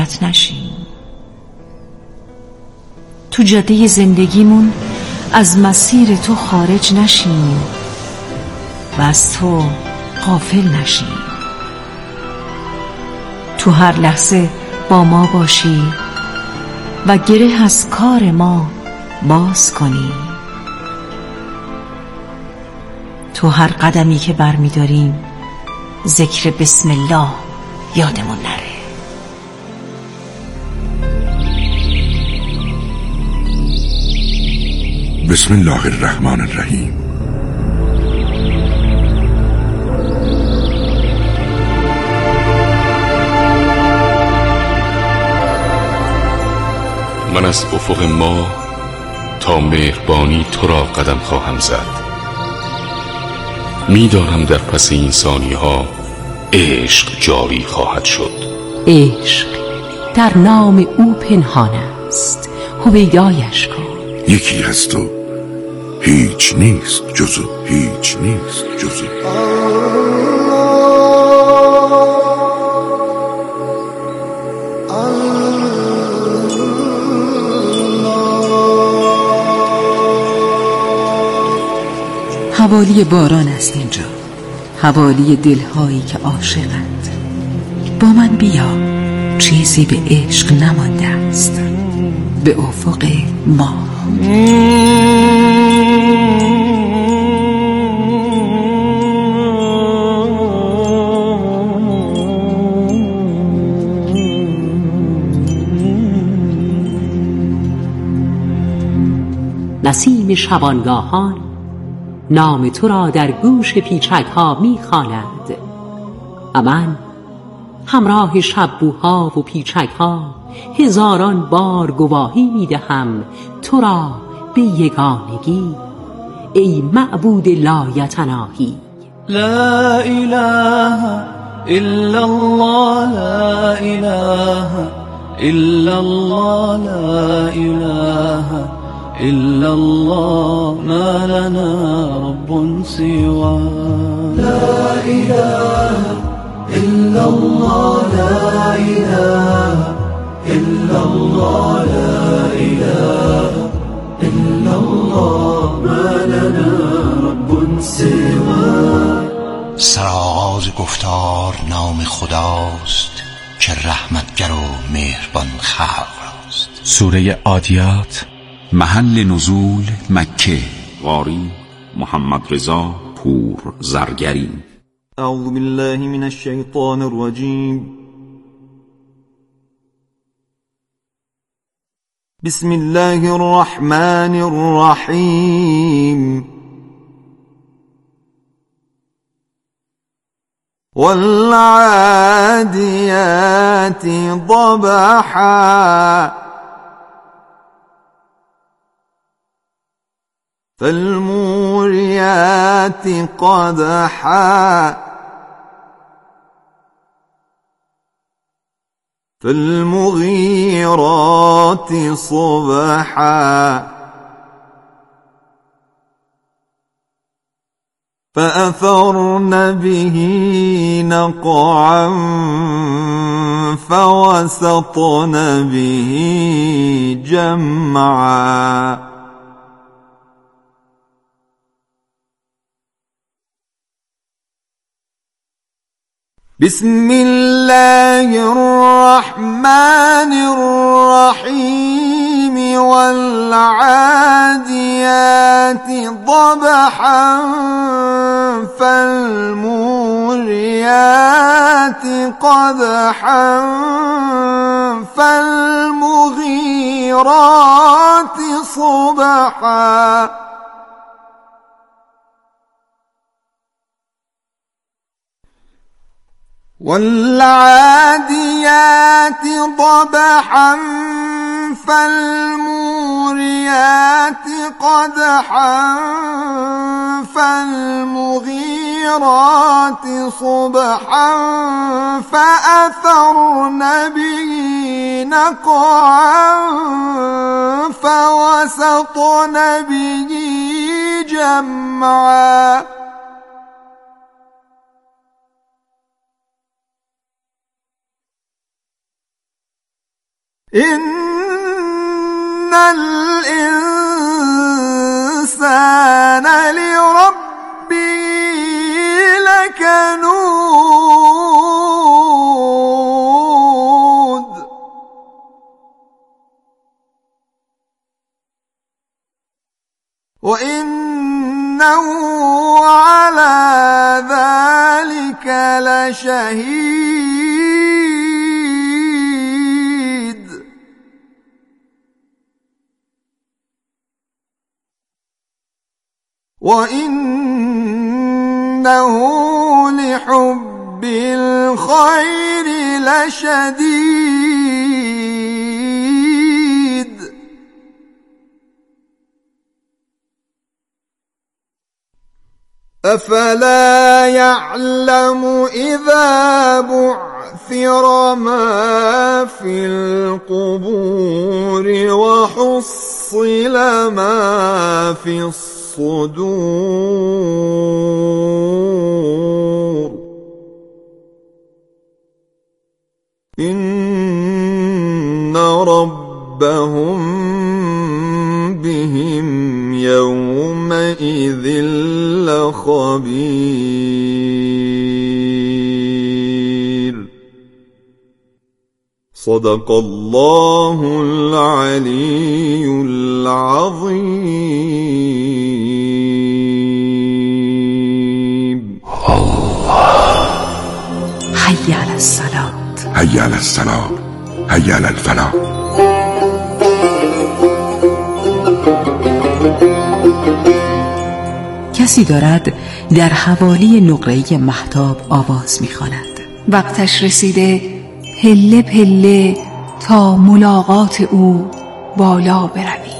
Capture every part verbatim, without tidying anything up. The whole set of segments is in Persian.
نشیم. تو جاده زندگیمون از مسیر تو خارج نشیم و از تو غافل نشیم. تو هر لحظه با ما باشی و گره از کار ما باز کنی. تو هر قدمی که برمی‌داریم ذکر بسم الله یادمون نره. بسم الله الرحمن الرحیم. من از افق ما تا مهربانی تو را قدم خواهم زد. می‌دانم در پس این ثانیه ها عشق جاری خواهد شد. عشق در نام او پنهان است، هویدایش کن. یکی هست و هیچ نیست جزو هیچ نیست جزو حوالی باران است اینجا، حوالی دلهایی که عاشقند. با من بیا، چیزی به عشق نمانده است، به افق ما. نسیم شبانگاهان نام تو را در گوش پیچک ها می خواند و من همراه شبوها و پیچک ها هزاران بار گواهی می دهم تو را به یگانگی، ای معبود لایتناهی. لا اله الا الله، لا اله الا الله، لا اله الا الله، ما لنا رب سواه. لا اله الا الله، لا اله الا الله، لا اله الا الله، ما لنا رب سواه. سرآغاز گفتار نام خداست که رحمتگر و مهربان خلق راست. سوره عادیات. محل نزول مکه. قاری محمد رضا پور زرگری. اعوذ بالله من الشیطان الرجیم. بسم الله الرحمن الرحیم. والعادیات ضبحا فالموريات قدحا فالمغيرات صبحا فأثرن به نقعا فوسطن به جمعا. بسم الله الرحمن الرحيم. والعاديات ضبحا فالموريات قدحا فالمغيرات صبحا والعاديات ضبحا فالموريات قدحا فالمغيرات صبحا فأثرن به نقعا فوسطن به جمعا. إن الإنسان لربه لكنود وإنه على ذلك لشهيد وإنه لحب الخير لشديد أفلا يعلم إذا بعثر ما في القبور وحصل ما في الصدور إن ربهم بهم يومئذ لخبير صدق الله العلي العظيم. حي على الصلاة حي على الصلاة حي على الفلاح. کسی دارد در حوالی نقره مهتاب آواز می‌خواند. وقتش رسیده پله پله تا ملاقات او بالا بروی.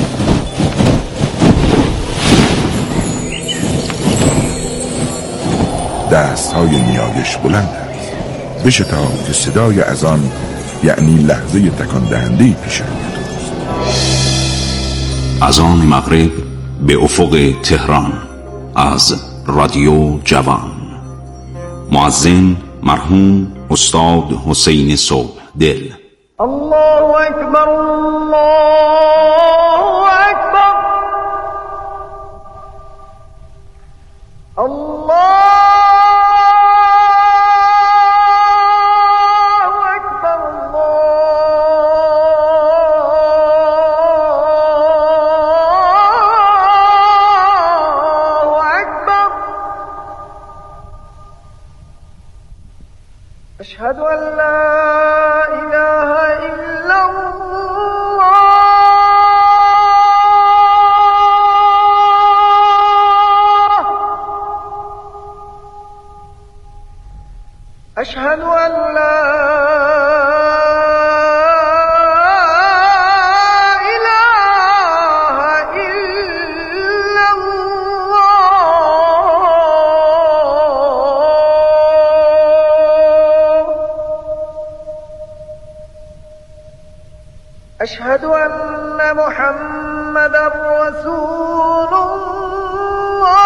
دست های نیایش بلند است. بشتاب که صدای اذان یعنی لحظه تکان دهنده پیش روی توست. اذان مغرب به افق تهران از رادیو جوان. مؤذن مرحوم استاد حسین صبح دل. الله اکبر الله اکبر الله أشهد أن لا إله إلا الله أشهد أن لا أشهد أن محمدا رسول الله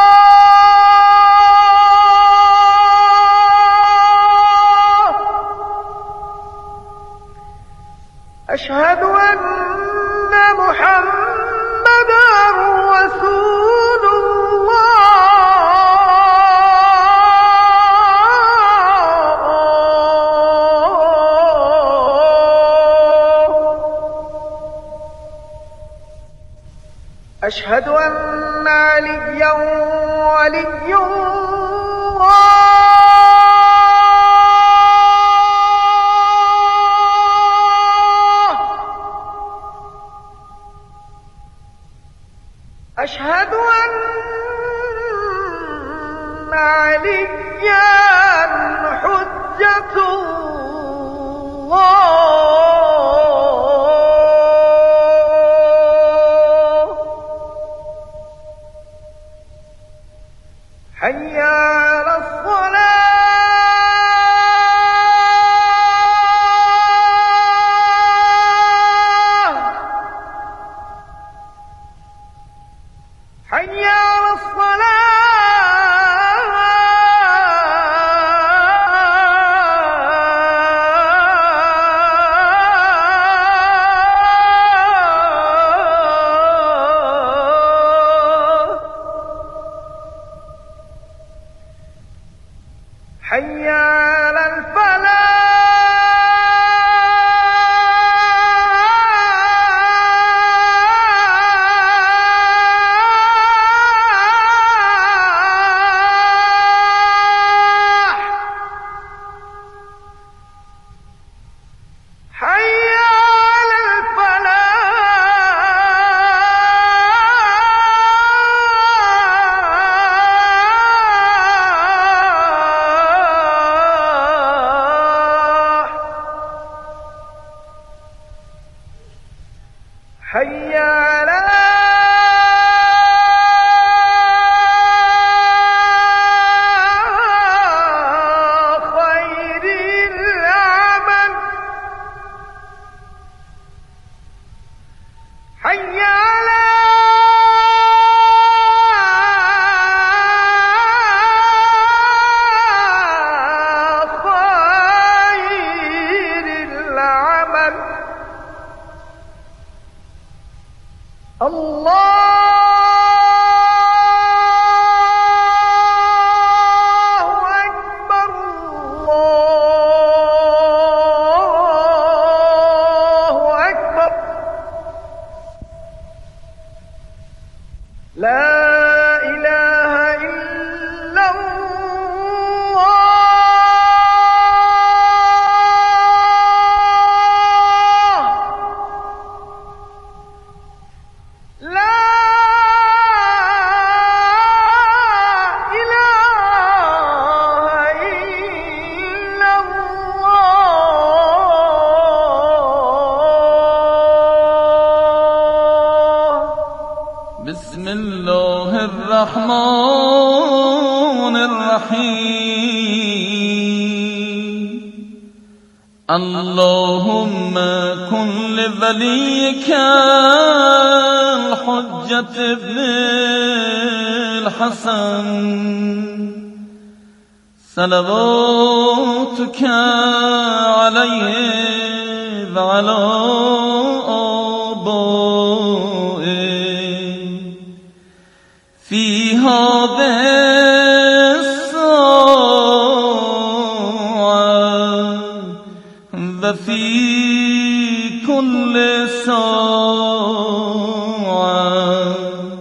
أشهد أن محمدا رسول أشهد أن عليا ولي الله أشهد أن عليا حجة الله حي على الصلاة حي حي على خير العمل حي على بسم الله الرحمن الرحیم اللهم كن لوليك الحجة ابن الحسن صلواتك عليه وعلى في هذه الساعة وفي كل ساعة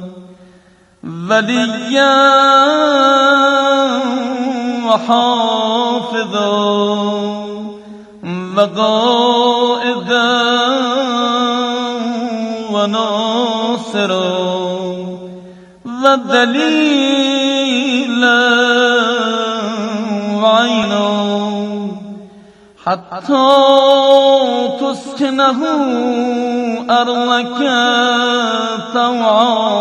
وليا وحافظا وقائدا وناصرا ودليلا وعينا حتى تسكنه أرضك طوعا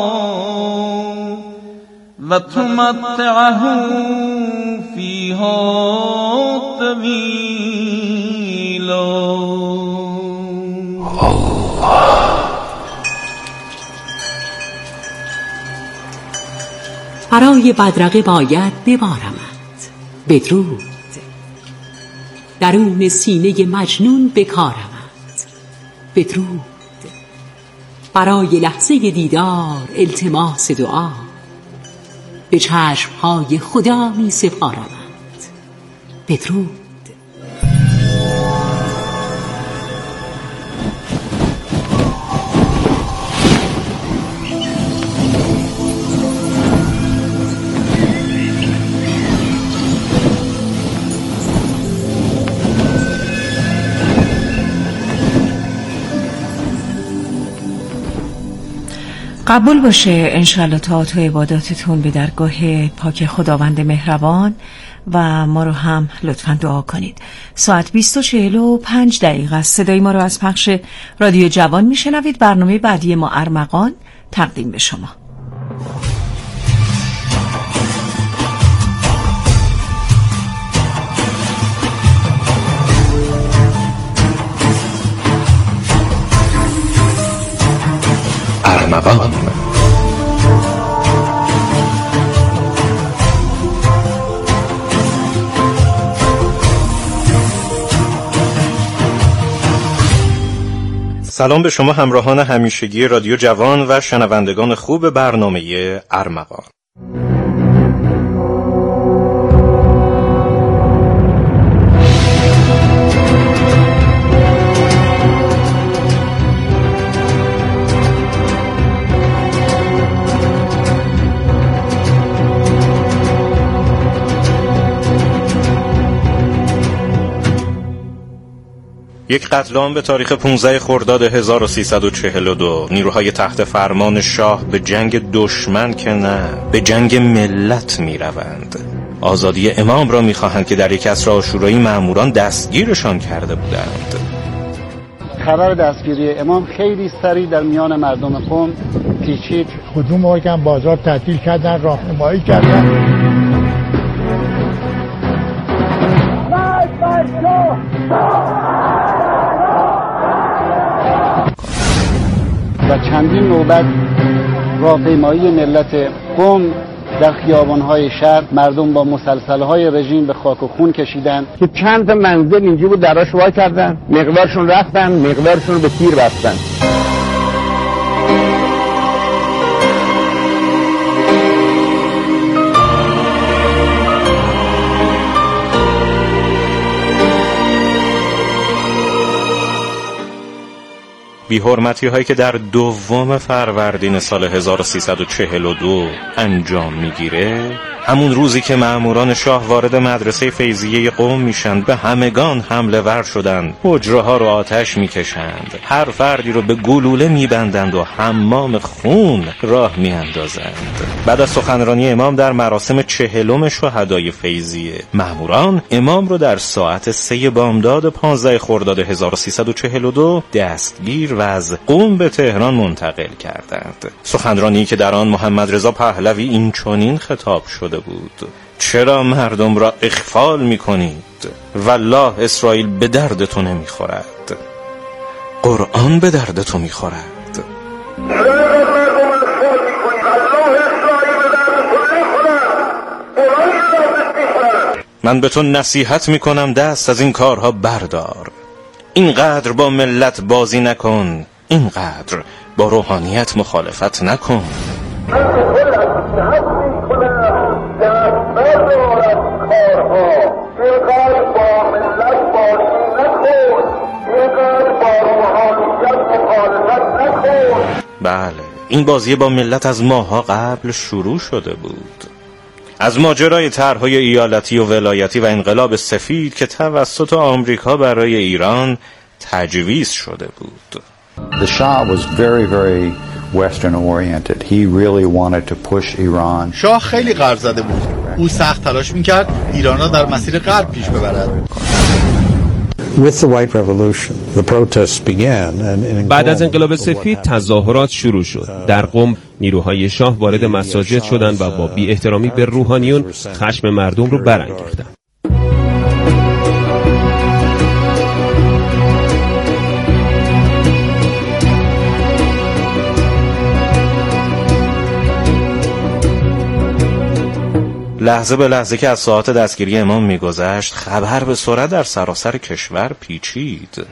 وتمتعه فيها طويلا. برای بدرقه باید ببارمد بدرود، درون سینه مجنون بکارمد بدرود، برای لحظه دیدار التماس دعا به چشمهای خدا می سپارمد بدرود. قبول باشه انشالله طاعت و عباداتتون به درگاه پاک خداوند مهربان و ما رو هم لطفاً دعا کنید. ساعت بیست و چهل و پنج دقیقه است. صدای ما رو از پخش رادیو جوان میشنوید. برنامه بعدی ما ارمغان تقدیم به شما. ارمغان. سلام به شما همراهان همیشگی رادیو جوان و شنوندگان خوب برنامه ارمغان. یک قتل عام به تاریخ پانزده خرداد هزار و سیصد و چهل و دو. نیروهای تحت فرمان شاه به جنگ دشمن که نه، به جنگ ملت می روند. آزادی امام را می خواهند که در یک عصر عاشورایی مأموران دستگیرشان کرده بودند. خبر دستگیری امام خیلی سریع در میان مردم قم پیچید. خودمون موقع بازار تعطیل کردن، راهنمایی کردن. و چندین نوبت راهپیمایی ملت قم در خیابان‌های شهر، مردم با مسلسل‌های رژیم به خاک و خون کشیدن که چند تا منزل اینجا بود دراش وا کردن، مقدارشون رفتن، مقدارشون به تیر بستن. بی‌حرمتی هایی که در دوم فروردین سال هزار و سیصد و چهل و دو انجام میگیره، همون روزی که مأموران شاه وارد مدرسه فیضیه قم میشن، به همگان حمله ور شدن، حجره ها رو آتش میکشند، هر فردی رو به گلوله میبندند و حمام خون راه میاندازند. بعد از سخنرانی امام در مراسم چهلم شهدای فیضیه، مأموران امام رو در ساعت سه بامداد پانزده خرداد هزار و سیصد و چهل و دو دستگیر و از قم به تهران منتقل کردند. سخنرانی که در آن محمد رضا پهلوی این چنین خطاب شده بود: چرا مردم را اغفال می‌کنید؟ والله اسرائیل به درد تو نمی‌خورد، قرآن به درد تو می‌خورد. من به تو نصیحت می‌کنم دست از این کارها بردار. اینقدر با ملت بازی نکن، اینقدر با روحانیت مخالفت نکن. بله، این بازی با ملت از ماها قبل شروع شده بود، از ماجرای طرح‌های ایالتی و ولایتی و انقلاب سفید که توسط آمریکا برای ایران تجویز شده بود. The Shah was very very western oriented. He really wanted to push Iran. شاه خیلی غرب زده بود. او سخت تلاش می‌کرد ایران را در مسیر غرب پیش ببرد. With the white revolution, the protests began and بعد از انقلاب سفید تظاهرات شروع شد. در قم نیروهای شاه وارد مساجد شدند و با بی احترامی به روحانیون خشم مردم رو برانگیختند. لحظه به لحظه که از ساعت دستگیری امام میگذشت، خبر به سرعت در سراسر کشور پیچید.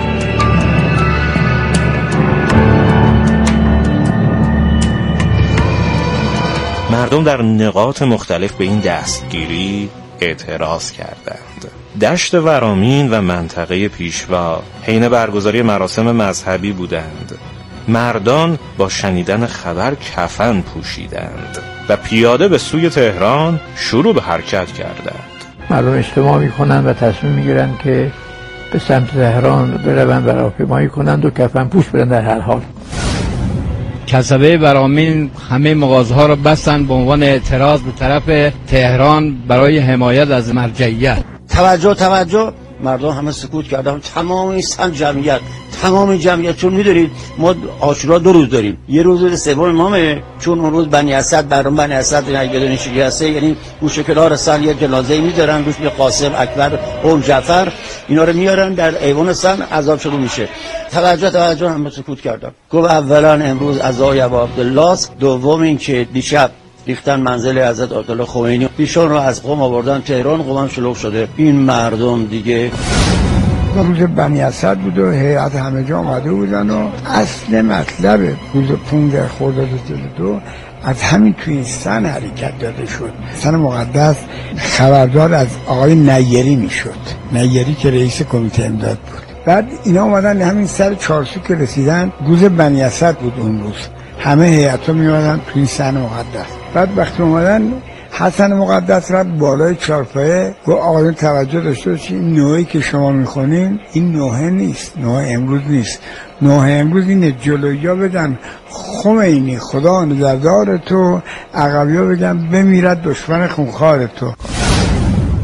مردم در نقاط مختلف به این دستگیری اعتراض کردند. دشت ورامین و منطقه پیشوا حین برگزاری مراسم مذهبی بودند. مردان با شنیدن خبر کفن پوشیدند و پیاده به سوی تهران شروع به حرکت کردند. مردم اجتماع می‌کنند و تصمیم می‌گیرند که به سمت تهران بروند و راهپیمایی کنند و کفن پوش برند. در هر حال کسبه ورامین همه مغازه‌ها را بستند به عنوان اعتراض به طرف تهران برای حمایت از مرجعیت. توجه توجه مردم همه سکوت کردن. تمام این سن جمعیت تمام جمعیت، چون می‌دونید ما عاشورا دو روز داریم، یه روز سوم امامه، چون اون روز بنی اسد برام بنی اسد اگه بدون شیعی هسته، یعنی موشکل‌ها رسن یه جنازه می‌ذارن روش، قاسم اکبر و جعفر اینا رو میارن در ایوان سن، عذاب شروع میشه. توجه توجه همه سکوت کردن. گفت اولا امروز عزای ابا عبدالله، دوم این که دیشب ریختن منزل حضرت آیت خمینی، ایشون رو از قم آوردن تهران، قم شلوغ شده. این مردم دیگه روز بنی اسد بود و هیئت همه جا آمده بودن و اصل مطلب روز پانزده خرداد چهل و دو از همین توی این سن حرکت داده شد. سن مقدس خبردار از آقای نیری میشد، نیری که رئیس کمیته امداد بود. بعد اینا اومدن همین سر چارسو که رسیدن، روز بنی اسد بود اون روز، همه هیئت‌ها میومدن توی این سن مقدس. بعد وقتی اومدن حسن مقدس رفت بالای چارپایه، گفت آقایون توجه داشته باشید، این نوحی که شما میخونین این نوحه نیست، نوحه امروز نیست، نوحه امروز اینه جلویا بگن خمینی خدا نگهدار تو، عقبیا بگن بمیرد دشمن خونخوار تو.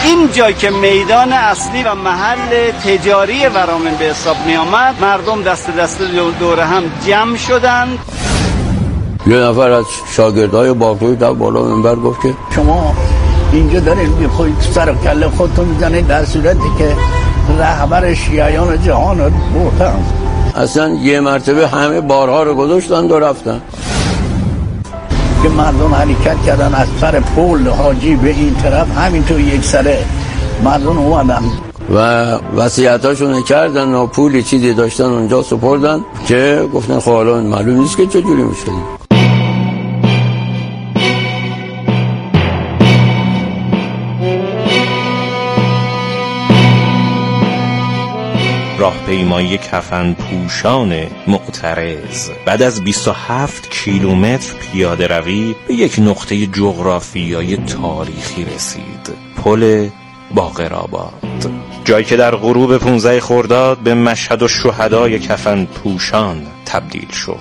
اینجا که میدان اصلی و محل تجاری ورامین به حساب می آمد، مردم دست دست دور هم جمع شدند. یه نفر از شاگردای باقوی در بالا منبر گفت که شما اینجا دارید میخواید سر و کله خودتون میزنید در صورتی که رهبر شیعیان جهان رو بردن. اصلا یه مرتبه همه بارها رو گذاشتن و رفتن که مردم حرکت کردن از سر پل حاجی به این طرف، همینطور یک سره مردم اومدن و وصیتاشون کردن و پولی چیزی داشتن اونجا سپردن که گفتن خب حالا معلوم نیست که چجوری میشه. راهپیمایی کفن پوشان معترض بعد از بیست و هفت کیلومتر پیاده روی به یک نقطه جغرافیایی تاریخی رسید، پل باقرآباد، جایی که در غروب پانزده خرداد به مشهد الشهدای کفن پوشان تبدیل شد.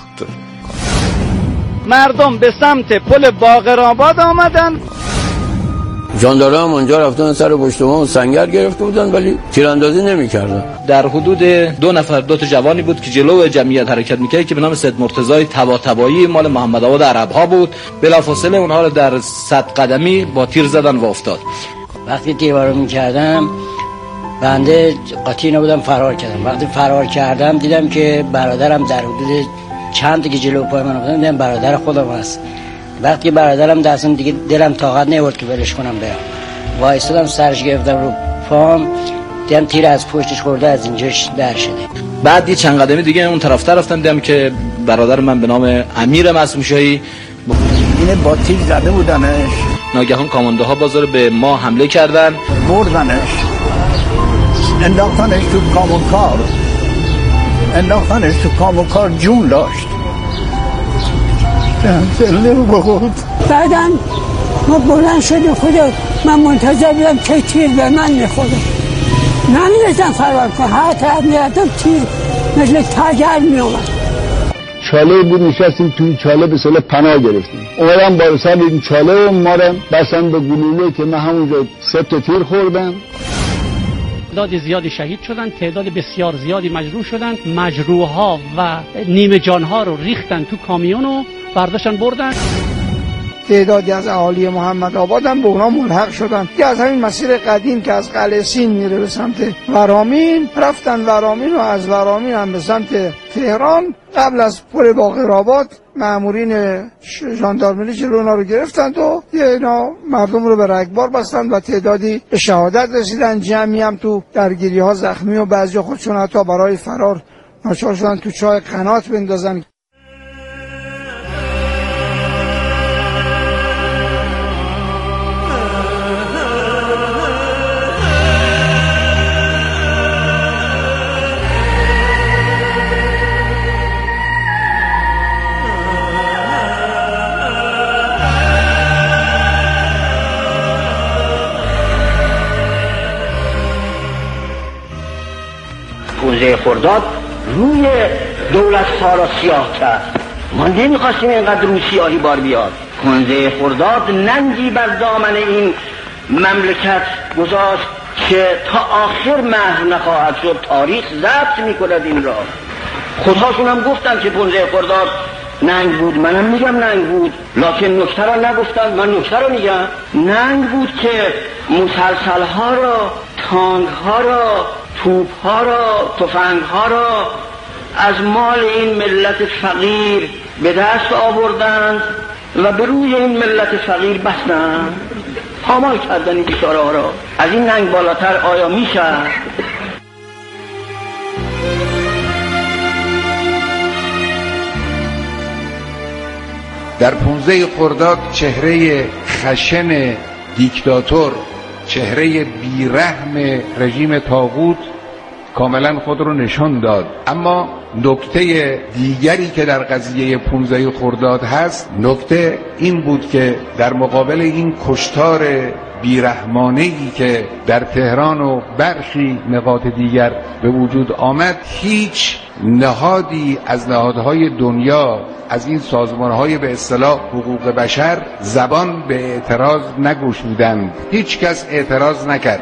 مردم به سمت پل باقرآباد آمدن. جاندارا هم اونجا رفتن سر پشت ما سنگر گرفته بودن ولی تیراندازی نمی‌کردن. در حدود دو نفر دو تا جوانی بود که جلو جمعیت حرکت می‌کرد که به نام سید مرتضی طباطبایی مال محمد آباد عرب‌ها بود. بلافاصله اونها رو در صد قدمی با تیر زدن و افتاد. وقتی تیربارو می‌کردم بنده قاطی نبودم، فرار کردم. وقتی فرار کردم دیدم که برادرم در حدود چند تا جلو پای من افتاد، دیدم برادر خودم هست. وقتی برادرم دستم دیگه دلم طاقت نمی‌آورد که ولش کنم برم، وایسادم سرش گرفتم رو پام، دیدم تیر از پشتش خورده از اینجاش در شده. بعد یه چند قدمی دیگه اون طرفتر رفتم دیدم که برادر من به نام امیر معصومشاهی اینه با تیر زده بودنش. ناگهان کاماندوها بازار به ما حمله کردن، بردنش، انداختنش تو کامونکار، انداختنش تو کامونکار، جون داشت. بعدم ما بلند شدیم، خدا من منتظر بودم که تیر به من میخوره، نمیدونستم فرار کنم، هر طرف میرفتم تیر مثل تگر میامد. چاله بود نشستیم توی چاله به صلاح پناه گرفتیم. اومدم با سر این چاله و ما رو بسن به گلوله که من همونجا سه تا تیر خوردم. تعداد زیادی شهید شدند، تعداد بسیار زیادی مجروح شدند. مجروح‌ها و نیمه جان‌ها رو ریختن تو کامیون و برداشتن بردن. تعدادی از اهالی محمد آباد هم به اونا ملحق شدن که از همین مسیر قدیم که از قلعه سین میره به سمت ورامین رفتن ورامین و از ورامین هم به سمت تهران. قبل از پل باقرآباد مامورین ژاندارمری جلو اونا رو گرفتند و اینا مردم رو به رگبار بستند و تعدادی به شهادت رسیدن. جمعی هم تو درگیری ها زخمی و بعضی خودشون حتی برای فرار ناچار شدن تو چاه قنات بندازن. پانزده خرداد روی دولت ها را سیاه کرد. ما نمیخواستیم اینقدر روی سیاهی بار بیاد. پانزده خرداد ننگی بر دامن این مملکت گذاشت که تا آخر محو نخواهد شد. تاریخ ضبط میکند این را. خودهاشون هم گفتن که پانزده خرداد ننگ بود، منم میگم ننگ بود، لکن نکته را نگفتن، من نکته را میگم. ننگ بود که مسلسل ها را، تانک ها را، توپ ها را، تفنگ ها را از مال این ملت فقیر به دست آوردند و به روی این ملت فقیر بستند، پامال کردن این بیچاره ها را. از این ننگ بالاتر آیا میشه؟ در پانزده خرداد چهره خشن دیکتاتور، چهره بیرحم رژیم طاغوت کاملا خود رو نشان داد. اما نکته دیگری که در قضیه پانزده خرداد هست، نکته این بود که در مقابل این کشتار بیرحمانه‌ای که در تهران و برخی نقاط دیگر به وجود آمد، هیچ نهادی از نهادهای دنیا، از این سازمانهای به اصطلاح حقوق بشر، زبان به اعتراض نگشودند. هیچ کس اعتراض نکرد.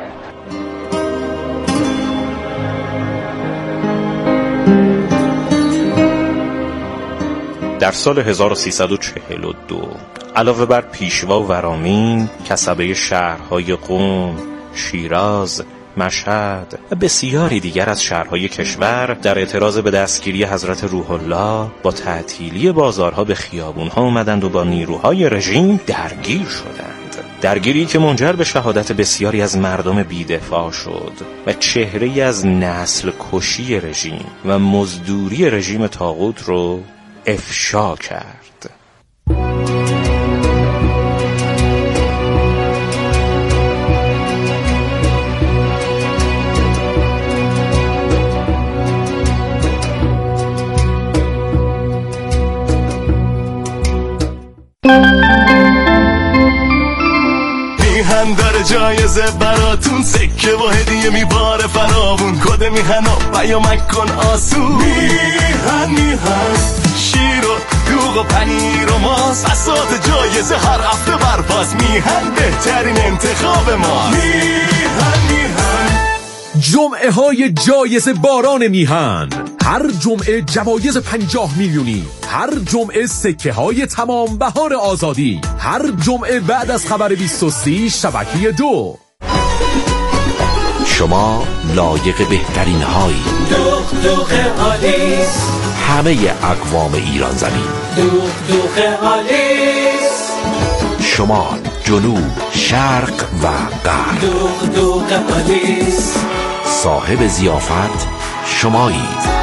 در سال هزار و سیصد و چهل و دو علاوه بر پیشوا و ورامین، کسبه شهرهای قم، شیراز، مشهد و بسیاری دیگر از شهرهای کشور در اعتراض به دستگیری حضرت روح الله با تعطیلی بازارها به خیابونها اومدند و با نیروهای رژیم درگیر شدند. درگیری که منجر به شهادت بسیاری از مردم بی‌دفاع شد و چهره‌ای از نسل کشی رژیم و مزدوری رژیم طاغوت رو افشا کرد. میهن داره جایزه براتون، سکه و هدیه میباره فراوون، کد میهنو پیامک کن آسون. میهن میهن شیر و دوغ و پنیر و ماست، بساط جایزه هر هفته برپاس. میهن بهترین انتخاب ما. میهن میهن جمعه های جایزه باران میهن، هر جمعه جوایز پنجاه میلیونی، هر جمعه سکه های تمام بهار آزادی، هر جمعه بعد از خبر بیست و سه شبکه دو. شما لایق بهترین هایی. دوغ دوغ آلیس، همه اقوام ایران زمین. دوغ دوغ آلیس، شمال، جنوب، شرق و غرب. دوغ دوغ آلیس، صاحب ضیافت شمایید.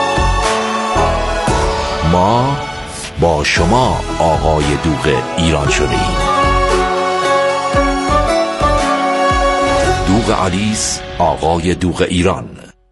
ما با شما آقای دوغ ایران شده ایم. دوغ آلیس، آقای دوغ ایران.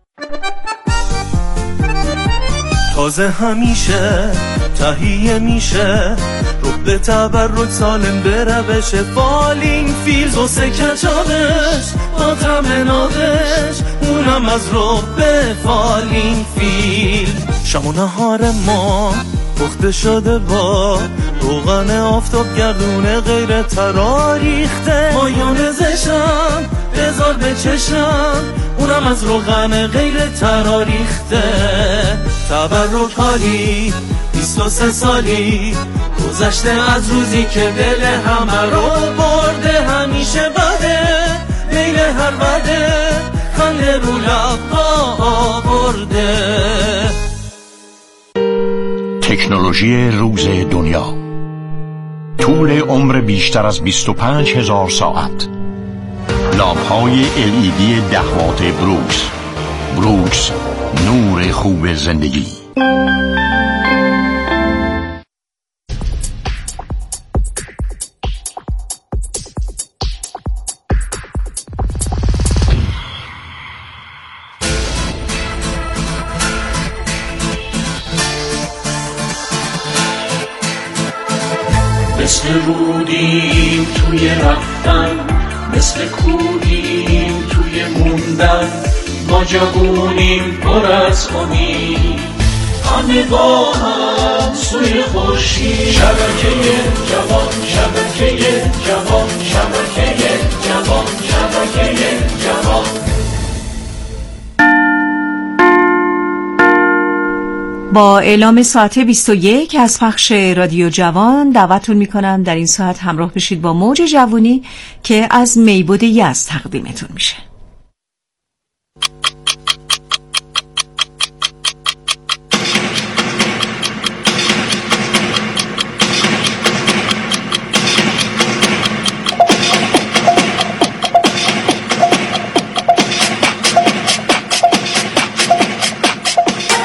تازه همیشه تهیه میشه، رو به تبرک سالم به روش فالینگ فیلز و سکچابش با تمنابش، اونم از رو به فالینگ فیل. شم و نهار ما پخته شده با روغن آفتاب گردونه غیر تراریخته، مایونزشم بذار بچشم، اونم از روغن غیر تراریخته. تبرک حالی بیست و سه سالی گذشته از روزی که دل همه رو برده، همیشه بده میل هر بده، خنده رو لبا آورده. تکنولوژی روز دنیا، طول عمر بیشتر از بیست و پنج هزار ساعت. لامپ‌های ال ای دی ده وات بروکس. بروکس، نور خوب زندگی. مثل رودیم توی رفتن، مثل کوهیم توی موندن، ما جوونیم پر از امید، همه با هم سوی خورشید. شبکه جوان، شبکه جوان، شبکه جوان، شبکه جوان. با اعلام ساعت بیست و یک از پخش رادیو جوان دعوتتون میکنم در این ساعت همراه بشید با موج جوانی که از میبود یزد تقدیمتون میشه.